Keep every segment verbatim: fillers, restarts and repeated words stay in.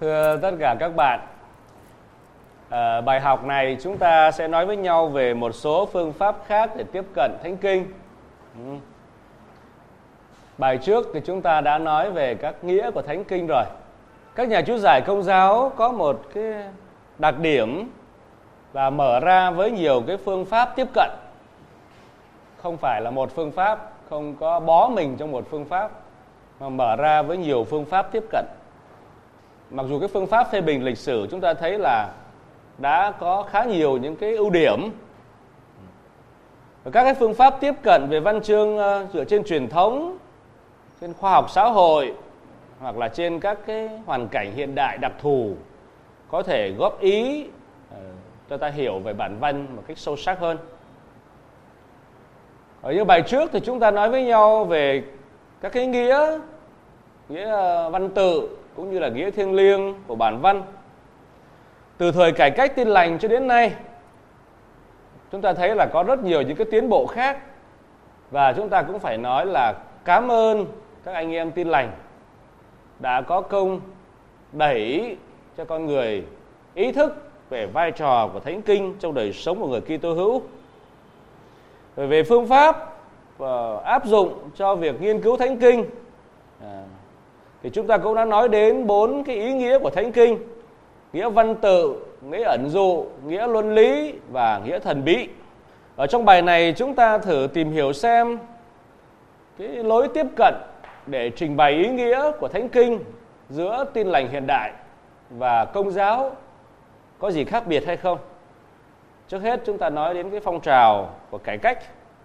Thưa tất cả các bạn, à, bài học này chúng ta sẽ nói với nhau về một số phương pháp khác để tiếp cận Thánh Kinh. Ừ. Bài trước thì chúng ta đã nói về các nghĩa của Thánh Kinh rồi. Các nhà chú giải Công giáo có một cái đặc điểm là mở ra với nhiều cái phương pháp tiếp cận. Không phải là một phương pháp, không có bó mình trong một phương pháp, mà mở ra với nhiều phương pháp tiếp cận. Mặc dù cái phương pháp phê bình lịch sử chúng ta thấy là đã có khá nhiều những cái ưu điểm. Và các cái phương pháp tiếp cận về văn chương dựa trên truyền thống, trên khoa học xã hội, hoặc là trên các cái hoàn cảnh hiện đại đặc thù có thể góp ý uh, cho ta hiểu về bản văn một cách sâu sắc hơn. Ở như bài trước thì chúng ta nói với nhau về các cái nghĩa, nghĩa văn tự cũng như là nghĩa thiêng liêng của bản văn. Từ thời cải cách Tin lành cho đến nay, chúng ta thấy là có rất nhiều những cái tiến bộ khác. Và chúng ta cũng phải nói là cảm ơn các anh em Tin lành đã có công đẩy cho con người ý thức về vai trò của Thánh Kinh trong đời sống của người Kitô hữu. Về phương pháp và áp dụng cho việc nghiên cứu Thánh Kinh, à, thì chúng ta cũng đã nói đến bốn cái ý nghĩa của Thánh Kinh: nghĩa văn tự, nghĩa ẩn dụ, nghĩa luân lý và nghĩa thần bí. Ở trong bài này chúng ta thử tìm hiểu xem cái lối tiếp cận để trình bày ý nghĩa của Thánh Kinh giữa Tin lành hiện đại và Công giáo có gì khác biệt hay không. Trước hết chúng ta nói đến cái phong trào của cải cách.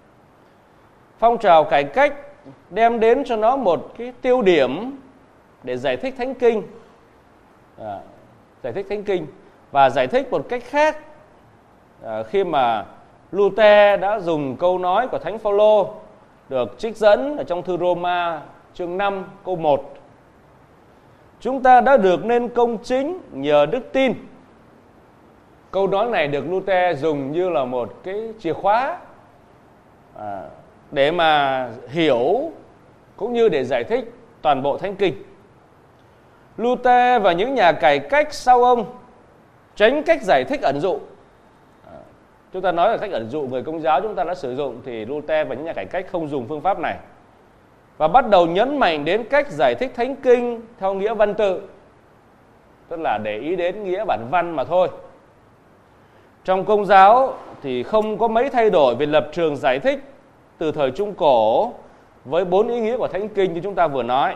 Phong trào cải cách đem đến cho nó một cái tiêu điểm để giải thích Thánh Kinh, à, giải thích Thánh Kinh và giải thích một cách khác à, khi mà Luther đã dùng câu nói của Thánh Phaolô được trích dẫn ở trong thư Roma chương năm câu một: chúng ta đã được nên công chính nhờ đức tin. Câu nói này được Luther dùng như là một cái chìa khóa à, để mà hiểu cũng như để giải thích toàn bộ Thánh Kinh. Luther và những nhà cải cách sau ông tránh cách giải thích ẩn dụ. À, chúng ta nói là cách ẩn dụ người Công giáo chúng ta đã sử dụng, thì Luther và những nhà cải cách không dùng phương pháp này, và bắt đầu nhấn mạnh đến cách giải thích Thánh Kinh theo nghĩa văn tự, tức là để ý đến nghĩa bản văn mà thôi. Trong Công giáo thì không có mấy thay đổi về lập trường giải thích từ thời Trung Cổ với bốn ý nghĩa của Thánh Kinh như chúng ta vừa nói.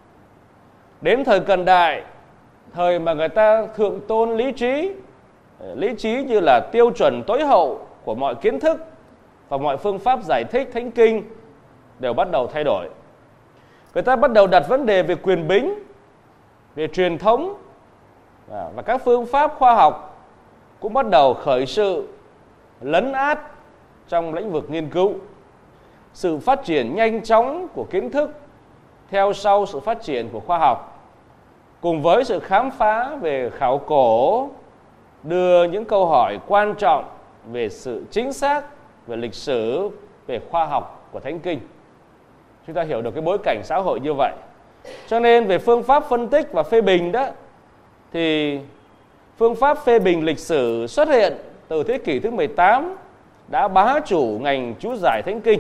Đến thời cận đại, thời mà người ta thượng tôn lý trí, lý trí như là tiêu chuẩn tối hậu của mọi kiến thức và mọi phương pháp giải thích Thánh Kinh đều bắt đầu thay đổi. Người ta bắt đầu đặt vấn đề về quyền bính, về truyền thống, và các phương pháp khoa học cũng bắt đầu khởi sự lấn át trong lĩnh vực nghiên cứu. Sự phát triển nhanh chóng của kiến thức theo sau sự phát triển của khoa học, cùng với sự khám phá về khảo cổ, đưa những câu hỏi quan trọng về sự chính xác, về lịch sử, về khoa học của Thánh Kinh. Chúng ta hiểu được cái bối cảnh xã hội như vậy. Cho nên về phương pháp phân tích và phê bình đó, thì phương pháp phê bình lịch sử xuất hiện từ thế kỷ thứ mười tám, đã bá chủ ngành chú giải Thánh Kinh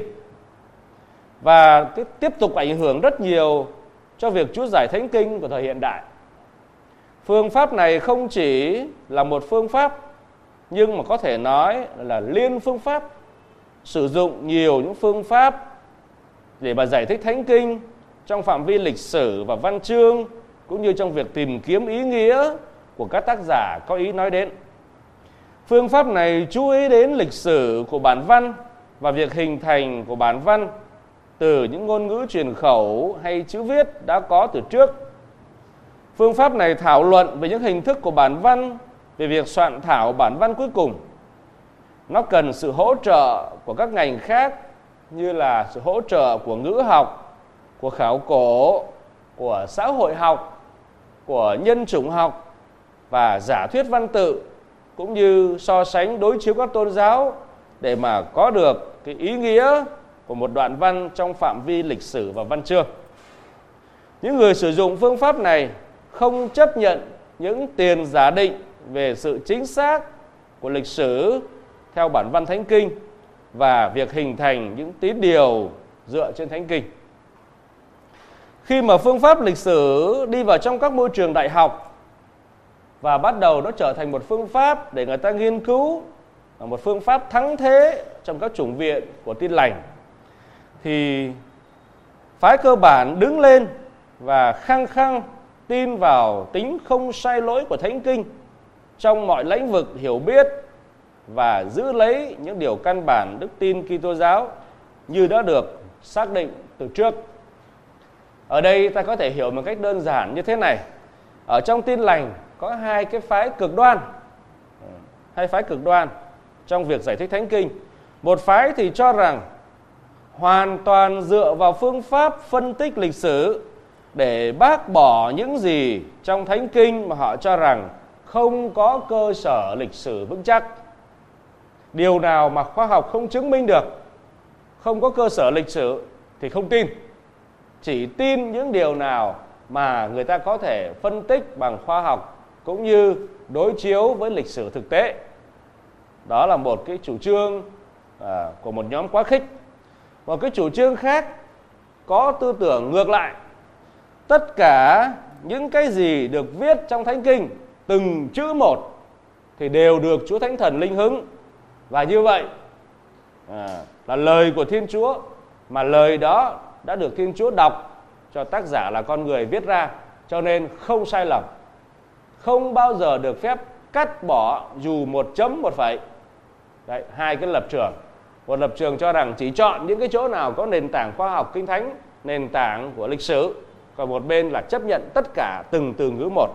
và tiếp tục ảnh hưởng rất nhiều cho việc chú giải Thánh Kinh của thời hiện đại. Phương pháp này không chỉ là một phương pháp, nhưng mà có thể nói là liên phương pháp, sử dụng nhiều những phương pháp để mà giải thích Thánh Kinh trong phạm vi lịch sử và văn chương, cũng như trong việc tìm kiếm ý nghĩa của các tác giả có ý nói đến. Phương pháp này chú ý đến lịch sử của bản văn và việc hình thành của bản văn từ những ngôn ngữ truyền khẩu hay chữ viết đã có từ trước. Phương pháp này thảo luận về những hình thức của bản văn, về việc soạn thảo bản văn cuối cùng. Nó cần sự hỗ trợ của các ngành khác, như là sự hỗ trợ của ngữ học, của khảo cổ, của xã hội học, của nhân chủng học và giả thuyết văn tự, cũng như so sánh đối chiếu các tôn giáo để mà có được cái ý nghĩa của một đoạn văn trong phạm vi lịch sử và văn chương. Những người sử dụng phương pháp này không chấp nhận những tiền giả định về sự chính xác của lịch sử theo bản văn Thánh Kinh và việc hình thành những tín điều dựa trên Thánh Kinh. Khi mà phương pháp lịch sử đi vào trong các môi trường đại học và bắt đầu nó trở thành một phương pháp để người ta nghiên cứu, một phương pháp thắng thế trong các chủng viện của Tin Lành, thì phái cơ bản đứng lên và khăng khăng tin vào tính không sai lỗi của Thánh Kinh trong mọi lĩnh vực hiểu biết và giữ lấy những điều căn bản đức tin Kitô giáo như đã được xác định từ trước. Ở đây ta có thể hiểu một cách đơn giản như thế này. Ở trong Tin Lành có hai cái phái cực đoan, hai phái cực đoan trong việc giải thích Thánh Kinh. Một phái thì cho rằng hoàn toàn dựa vào phương pháp phân tích lịch sử để bác bỏ những gì trong Thánh Kinh mà họ cho rằng không có cơ sở lịch sử vững chắc. Điều nào mà khoa học không chứng minh được, không có cơ sở lịch sử thì không tin. Chỉ tin những điều nào mà người ta có thể phân tích bằng khoa học cũng như đối chiếu với lịch sử thực tế. Đó là một cái chủ trương à, của một nhóm quá khích. Một cái chủ trương khác có tư tưởng ngược lại. Tất cả những cái gì được viết trong Thánh Kinh, từng chữ một, thì đều được Chúa Thánh Thần linh hứng. Và như vậy à, là lời của Thiên Chúa, mà lời đó đã được Thiên Chúa đọc cho tác giả là con người viết ra, cho nên không sai lầm. Không bao giờ được phép cắt bỏ dù một chấm một phẩy. Đấy, hai cái lập trường. Một lập trường cho rằng chỉ chọn những cái chỗ nào có nền tảng khoa học Kinh Thánh, nền tảng của lịch sử. Còn một bên là chấp nhận tất cả từng từ ngữ một.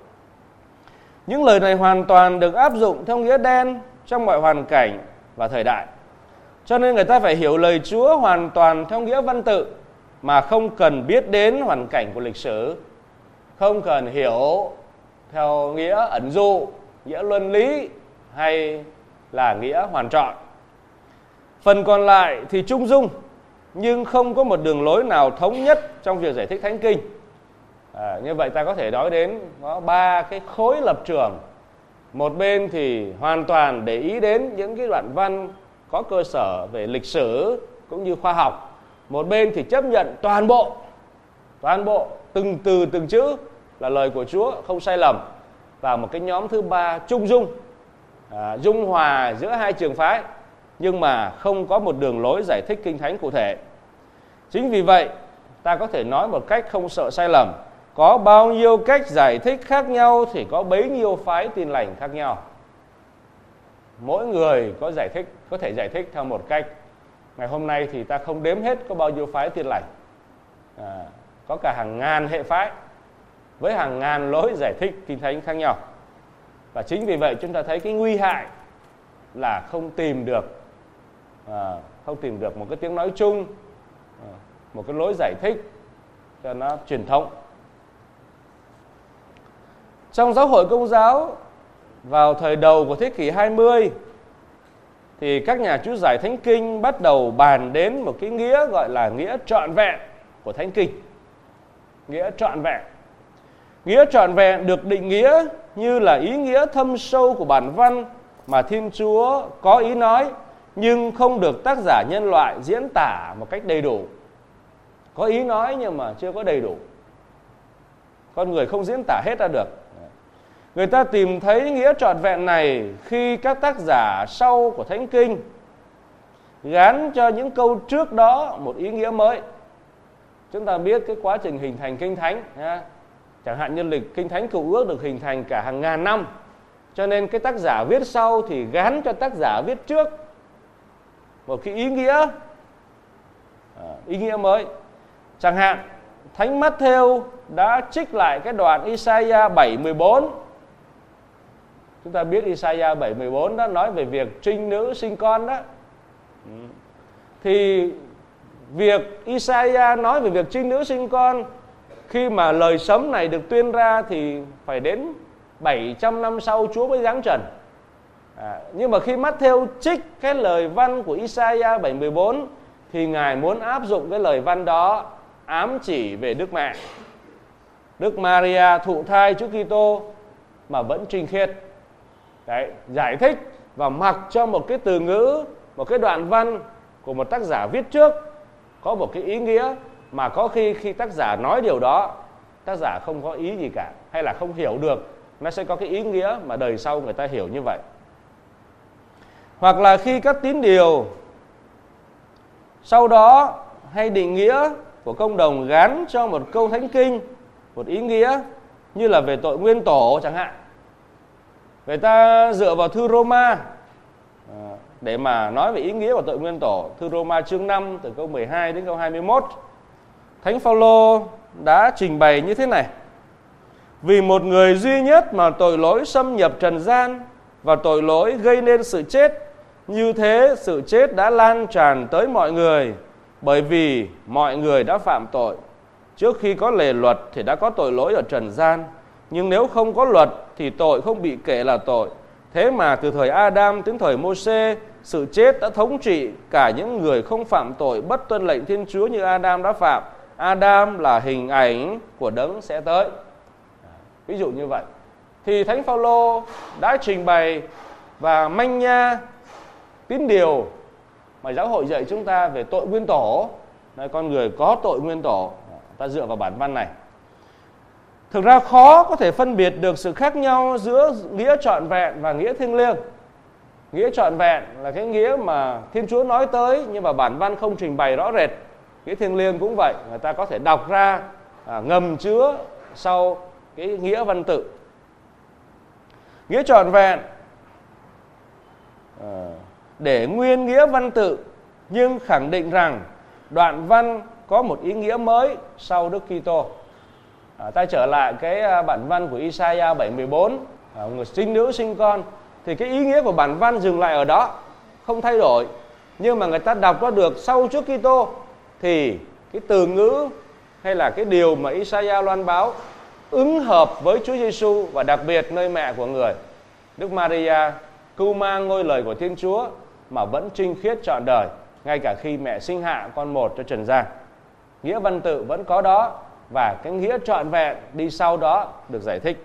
Những lời này hoàn toàn được áp dụng theo nghĩa đen trong mọi hoàn cảnh và thời đại. Cho nên người ta phải hiểu lời Chúa hoàn toàn theo nghĩa văn tự, mà không cần biết đến hoàn cảnh của lịch sử, không cần hiểu theo nghĩa ẩn dụ, nghĩa luân lý hay là nghĩa hoàn trọn. Phần còn lại thì trung dung, nhưng không có một đường lối nào thống nhất trong việc giải thích Thánh Kinh. À, như vậy ta có thể nói đến có ba cái khối lập trường. Một bên thì hoàn toàn để ý đến những cái đoạn văn có cơ sở về lịch sử cũng như khoa học. Một bên thì chấp nhận toàn bộ, toàn bộ từng từ từng chữ là lời của Chúa, không sai lầm. Và một cái nhóm thứ ba trung dung, à, dung hòa giữa hai trường phái, nhưng mà không có một đường lối giải thích Kinh Thánh cụ thể. Chính vì vậy ta có thể nói một cách không sợ sai lầm, có bao nhiêu cách giải thích khác nhau thì có bấy nhiêu phái Tin Lành khác nhau. Mỗi người có giải thích, có thể giải thích theo một cách. Ngày hôm nay thì ta không đếm hết có bao nhiêu phái Tin Lành. À, có cả hàng ngàn hệ phái với hàng ngàn lối giải thích Kinh Thánh khác nhau. Và chính vì vậy chúng ta thấy cái nguy hại là không tìm được à, không tìm được một cái tiếng nói chung, à, một cái lối giải thích cho nó truyền thống. Trong giáo hội Công giáo vào thời đầu của thế kỷ hai mươi thì các nhà chú giải Thánh Kinh bắt đầu bàn đến một cái nghĩa gọi là nghĩa trọn vẹn của Thánh Kinh. Nghĩa trọn vẹn. Nghĩa trọn vẹn được định nghĩa như là ý nghĩa thâm sâu của bản văn mà Thiên Chúa có ý nói, nhưng không được tác giả nhân loại diễn tả một cách đầy đủ. Có ý nói nhưng mà chưa có đầy đủ. Con người không diễn tả hết ra được. Người ta tìm thấy nghĩa trọn vẹn này khi các tác giả sau của Thánh Kinh gán cho những câu trước đó một ý nghĩa mới. Chúng ta biết cái quá trình hình thành Kinh Thánh, chẳng hạn như lịch Kinh Thánh Cựu Ước được hình thành cả hàng ngàn năm, cho nên cái tác giả viết sau thì gán cho tác giả viết trước một cái ý nghĩa ý nghĩa mới. Chẳng hạn Thánh Mát-thêu đã trích lại cái đoạn Isaiah bảy mười bốn. Chúng ta biết Isaiah bảy mười bốn đó nói về việc trinh nữ sinh con đó. Thì việc Isaiah nói về việc trinh nữ sinh con, khi mà lời sấm này được tuyên ra thì phải đến bảy trăm năm sau Chúa mới giáng trần. À, nhưng mà khi Mát-thêu trích cái lời văn của Isaiah bảy mười bốn thì Ngài muốn áp dụng cái lời văn đó ám chỉ về Đức Mẹ. Đức Maria thụ thai Chúa Kitô mà vẫn trinh khiết. Đấy, giải thích và mặc cho một cái từ ngữ, một cái đoạn văn của một tác giả viết trước có một cái ý nghĩa mà có khi khi tác giả nói điều đó, tác giả không có ý gì cả, hay là không hiểu được, nó sẽ có cái ý nghĩa mà đời sau người ta hiểu như vậy. Hoặc là khi các tín điều sau đó hay định nghĩa của công đồng gắn cho một câu thánh kinh một ý nghĩa, như là về tội nguyên tổ chẳng hạn. Người ta dựa vào thư Roma để mà nói về ý nghĩa của tội nguyên tổ. Thư Roma chương năm từ câu mười hai đến câu hai mươi mốt, Thánh Phaolô đã trình bày như thế này: vì một người duy nhất mà tội lỗi xâm nhập trần gian và tội lỗi gây nên sự chết, như thế sự chết đã lan tràn tới mọi người, bởi vì mọi người đã phạm tội. Trước khi có lề luật thì đã có tội lỗi ở trần gian, nhưng nếu không có luật thì tội không bị kể là tội. Thế mà từ thời Adam đến thời Mô-sê, sự chết đã thống trị cả những người không phạm tội bất tuân lệnh Thiên Chúa như Adam đã phạm. Adam là hình ảnh của đấng sẽ tới. Ví dụ như vậy. Thì Thánh Phaolô đã trình bày và manh nha tín điều mà giáo hội dạy chúng ta về tội nguyên tổ. Đấy, con người có tội nguyên tổ. Ta dựa vào bản văn này. Thực ra khó có thể phân biệt được sự khác nhau giữa nghĩa trọn vẹn và nghĩa thiêng liêng. Nghĩa trọn vẹn là cái nghĩa mà Thiên Chúa nói tới nhưng mà bản văn không trình bày rõ rệt. Nghĩa thiêng liêng cũng vậy, người ta có thể đọc ra à, ngầm chứa sau cái nghĩa văn tự. Nghĩa trọn vẹn à, để nguyên nghĩa văn tự nhưng khẳng định rằng đoạn văn có một ý nghĩa mới sau Đức Kitô. À, ta trở lại cái bản văn của Isaiah bảy mươi bốn, à, người sinh nữ sinh con, thì cái ý nghĩa của bản văn dừng lại ở đó, không thay đổi. Nhưng mà người ta đọc ra được sau trước Kitô thì cái từ ngữ hay là cái điều mà Isaiah loan báo ứng hợp với Chúa Giêsu, và đặc biệt nơi mẹ của người, Đức Maria, cưu mang ngôi lời của Thiên Chúa mà vẫn trinh khiết trọn đời, ngay cả khi mẹ sinh hạ con một cho trần gian. Nghĩa văn tự vẫn có đó, và cái nghĩa trọn vẹn đi sau đó được giải thích.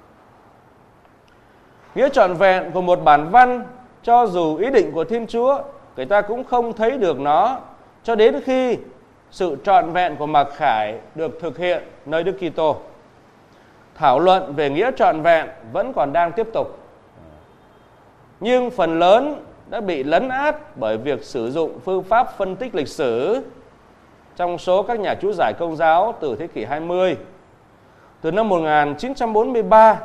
Nghĩa trọn vẹn của một bản văn, cho dù ý định của Thiên Chúa, người ta cũng không thấy được nó cho đến khi sự trọn vẹn của mặc khải được thực hiện nơi Đức Kitô. Thảo luận về nghĩa trọn vẹn vẫn còn đang tiếp tục, nhưng phần lớn đã bị lấn át bởi việc sử dụng phương pháp phân tích lịch sử trong số các nhà chú giải Công giáo từ thế kỷ hai mươi. Từ năm một nghìn chín trăm bốn mươi ba,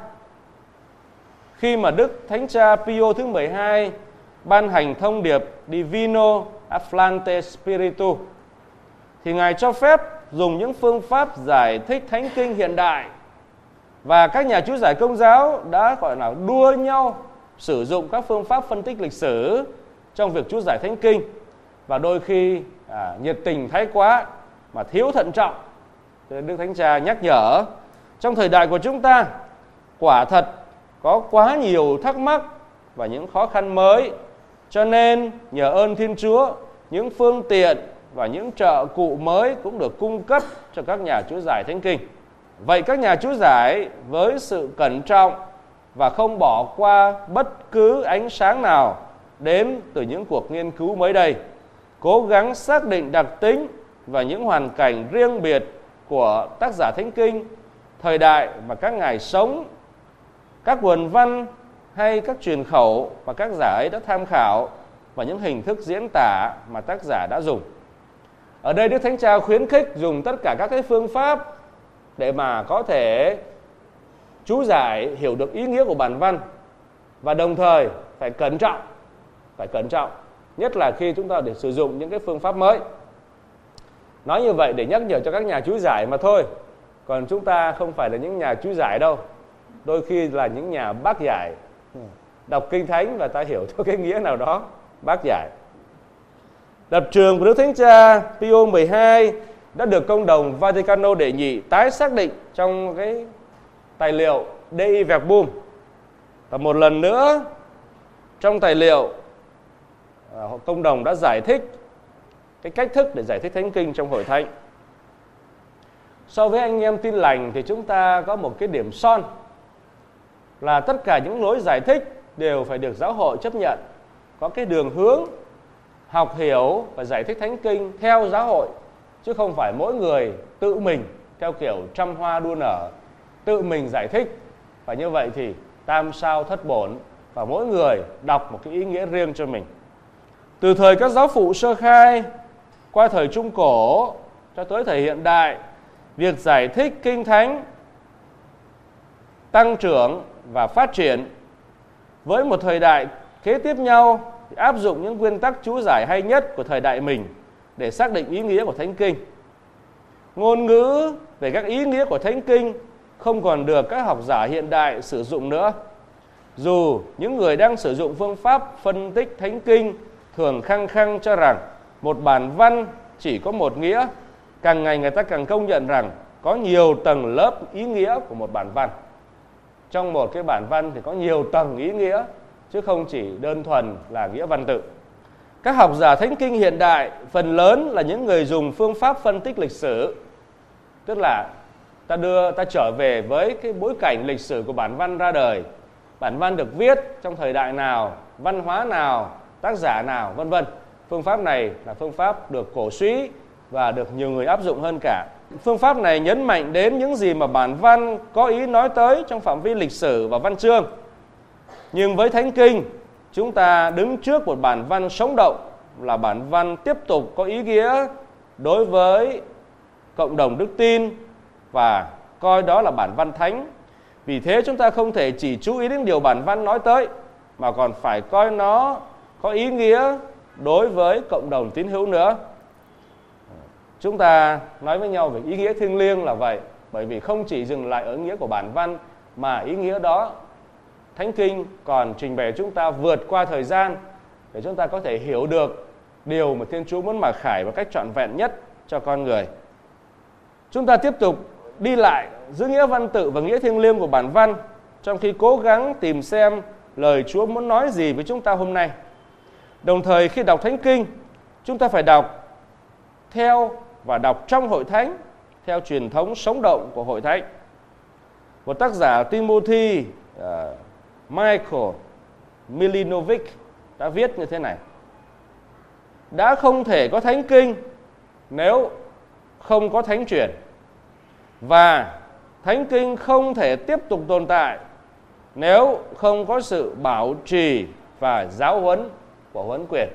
khi mà Đức Thánh Cha Pio thứ mười hai ban hành thông điệp Divino Afflante Spiritu, thì Ngài cho phép dùng những phương pháp giải thích Thánh Kinh hiện đại, và các nhà chú giải Công giáo đã gọi là đua nhau sử dụng các phương pháp phân tích lịch sử trong việc chú giải Thánh Kinh, và đôi khi à, nhiệt tình thái quá mà thiếu thận trọng. Đức Thánh Cha nhắc nhở, trong thời đại của chúng ta quả thật có quá nhiều thắc mắc và những khó khăn mới, cho nên nhờ ơn Thiên Chúa, những phương tiện và những trợ cụ mới cũng được cung cấp cho các nhà chú giải Thánh Kinh. Vậy các nhà chú giải với sự cẩn trọng và không bỏ qua bất cứ ánh sáng nào đến từ những cuộc nghiên cứu mới đây, cố gắng xác định đặc tính và những hoàn cảnh riêng biệt của tác giả Thánh Kinh, thời đại mà các ngài sống, các nguồn văn hay các truyền khẩu mà các giả ấy đã tham khảo, và những hình thức diễn tả mà tác giả đã dùng. Ở đây Đức Thánh Cha khuyến khích dùng tất cả các cái phương pháp để mà có thể chú giải hiểu được ý nghĩa của bản văn, và đồng thời phải cẩn trọng, phải cẩn trọng, nhất là khi chúng ta để sử dụng những cái phương pháp mới. Nói như vậy để nhắc nhở cho các nhà chú giải mà thôi, còn chúng ta không phải là những nhà chú giải đâu, đôi khi là những nhà bác giải, đọc Kinh Thánh và ta hiểu theo cái nghĩa nào đó, bác giải. Lập trường của Đức Thánh Cha Pio mười hai đã được Công đồng Vaticano đệ nhị tái xác định trong cái tài liệu Dei Verbum. Và một lần nữa, trong tài liệu, Công đồng đã giải thích cái cách thức để giải thích Thánh Kinh trong Hội Thánh. So với anh em Tin Lành thì chúng ta có một cái điểm son là tất cả những lối giải thích đều phải được giáo hội chấp nhận, có cái đường hướng học hiểu và giải thích Thánh Kinh theo giáo hội, chứ không phải mỗi người tự mình theo kiểu trăm hoa đua nở, tự mình giải thích. Và như vậy thì tam sao thất bổn, và mỗi người đọc một cái ý nghĩa riêng cho mình. Từ thời các giáo phụ sơ khai qua thời Trung Cổ cho tới thời hiện đại, việc giải thích Kinh Thánh tăng trưởng và phát triển. Với một thời đại kế tiếp nhau thì áp dụng những nguyên tắc chú giải hay nhất của thời đại mình để xác định ý nghĩa của Thánh Kinh. Ngôn ngữ về các ý nghĩa của Thánh Kinh không còn được các học giả hiện đại sử dụng nữa. Dù những người đang sử dụng phương pháp phân tích Thánh Kinh thường khăng khăng cho rằng một bản văn chỉ có một nghĩa, càng ngày người ta càng công nhận rằng có nhiều tầng lớp ý nghĩa của một bản văn. Trong một cái bản văn thì có nhiều tầng ý nghĩa, chứ không chỉ đơn thuần là nghĩa văn tự. Các học giả Thánh Kinh hiện đại phần lớn là những người dùng phương pháp phân tích lịch sử, tức là ta đưa ta trở về với cái bối cảnh lịch sử của bản văn ra đời. Bản văn được viết trong thời đại nào, văn hóa nào, tác giả nào, vân vân. Phương pháp này là phương pháp được cổ suý và được nhiều người áp dụng hơn cả. Phương pháp này nhấn mạnh đến những gì mà bản văn có ý nói tới trong phạm vi lịch sử và văn chương. Nhưng với Thánh Kinh, chúng ta đứng trước một bản văn sống động, là bản văn tiếp tục có ý nghĩa đối với cộng đồng đức tin và coi đó là bản văn thánh. Vì thế chúng ta không thể chỉ chú ý đến điều bản văn nói tới, mà còn phải coi nó có ý nghĩa đối với cộng đồng tín hữu nữa. Chúng ta nói với nhau về ý nghĩa thiêng liêng là vậy, bởi vì không chỉ dừng lại ở ý nghĩa của bản văn, mà ý nghĩa đó Thánh Kinh còn trình bày chúng ta vượt qua thời gian để chúng ta có thể hiểu được điều mà Thiên Chúa muốn mặc khải một cách trọn vẹn nhất cho con người. Chúng ta tiếp tục đi lại giữa nghĩa văn tự và nghĩa thiêng liêng của bản văn, trong khi cố gắng tìm xem lời Chúa muốn nói gì với chúng ta hôm nay. Đồng thời khi đọc Thánh Kinh, chúng ta phải đọc theo và đọc trong hội thánh, theo truyền thống sống động của hội thánh. Một tác giả Timothy uh, Michael Milinovic đã viết như thế này: đã không thể có Thánh Kinh nếu không có thánh truyền, và Thánh Kinh không thể tiếp tục tồn tại nếu không có sự bảo trì và giáo huấn của huấn quyền.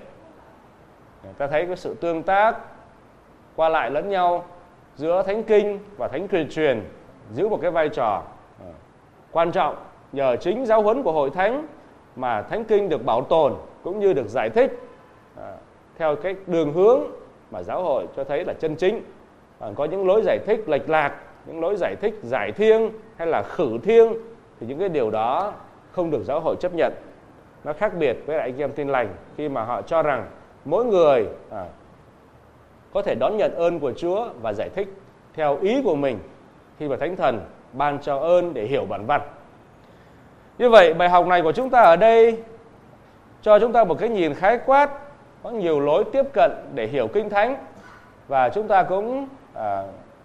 Ta thấy cái sự tương tác qua lại lẫn nhau giữa Thánh Kinh và Thánh truyền truyền giữ một cái vai trò quan trọng. Nhờ chính giáo huấn của hội thánh mà Thánh Kinh được bảo tồn cũng như được giải thích à, theo cái đường hướng mà giáo hội cho thấy là chân chính. Còn có những lối giải thích lệch lạc, những lối giải thích giải thiêng hay là khử thiêng, thì những cái điều đó không được giáo hội chấp nhận. Nó khác biệt với lại anh em Tin Lành khi mà họ cho rằng mỗi người à, có thể đón nhận ơn của Chúa và giải thích theo ý của mình khi mà Thánh Thần ban cho ơn để hiểu bản văn. Như vậy, bài học này của chúng ta ở đây cho chúng ta một cái nhìn khái quát, có nhiều lối tiếp cận để hiểu Kinh Thánh, và chúng ta cũng à,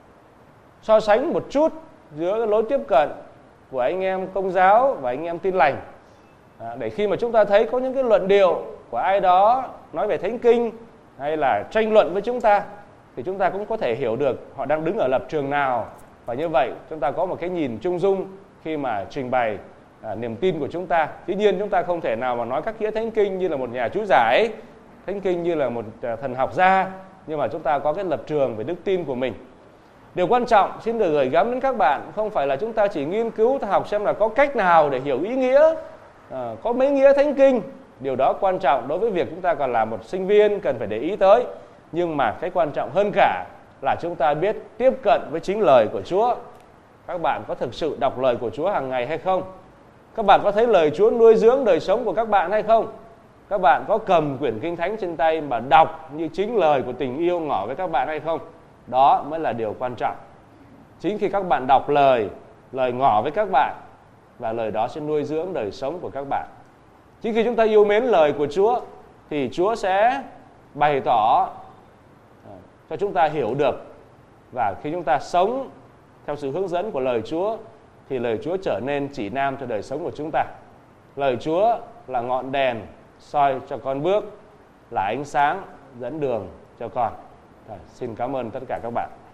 so sánh một chút giữa cái lối tiếp cận của anh em Công giáo và anh em Tin Lành, à, để khi mà chúng ta thấy có những cái luận điệu của ai đó nói về Thánh Kinh hay là tranh luận với chúng ta, thì chúng ta cũng có thể hiểu được họ đang đứng ở lập trường nào, và như vậy chúng ta có một cái nhìn trung dung khi mà trình bày à, niềm tin của chúng ta. Tuy nhiên chúng ta không thể nào mà nói các nghĩa Thánh Kinh như là một nhà chú giải, Thánh Kinh như là một thần học gia, nhưng mà chúng ta có cái lập trường về đức tin của mình. Điều quan trọng xin được gửi gắm đến các bạn không phải là chúng ta chỉ nghiên cứu ta học xem là có cách nào để hiểu ý nghĩa, à, có mấy nghĩa Thánh Kinh. Điều đó quan trọng đối với việc chúng ta còn là một sinh viên cần phải để ý tới. Nhưng mà cái quan trọng hơn cả là chúng ta biết tiếp cận với chính lời của Chúa. Các bạn có thực sự đọc lời của Chúa hàng ngày hay không? Các bạn có thấy lời Chúa nuôi dưỡng đời sống của các bạn hay không? Các bạn có cầm quyển Kinh Thánh trên tay mà đọc như chính lời của tình yêu ngỏ với các bạn hay không? Đó mới là điều quan trọng. Chính khi các bạn đọc lời, lời ngỏ với các bạn, và lời đó sẽ nuôi dưỡng đời sống của các bạn. Chính khi chúng ta yêu mến lời của Chúa thì Chúa sẽ bày tỏ cho chúng ta hiểu được. Và khi chúng ta sống theo sự hướng dẫn của lời Chúa thì lời Chúa trở nên chỉ nam cho đời sống của chúng ta. Lời Chúa là ngọn đèn soi cho con bước, là ánh sáng dẫn đường cho con. Rồi, xin cảm ơn tất cả các bạn.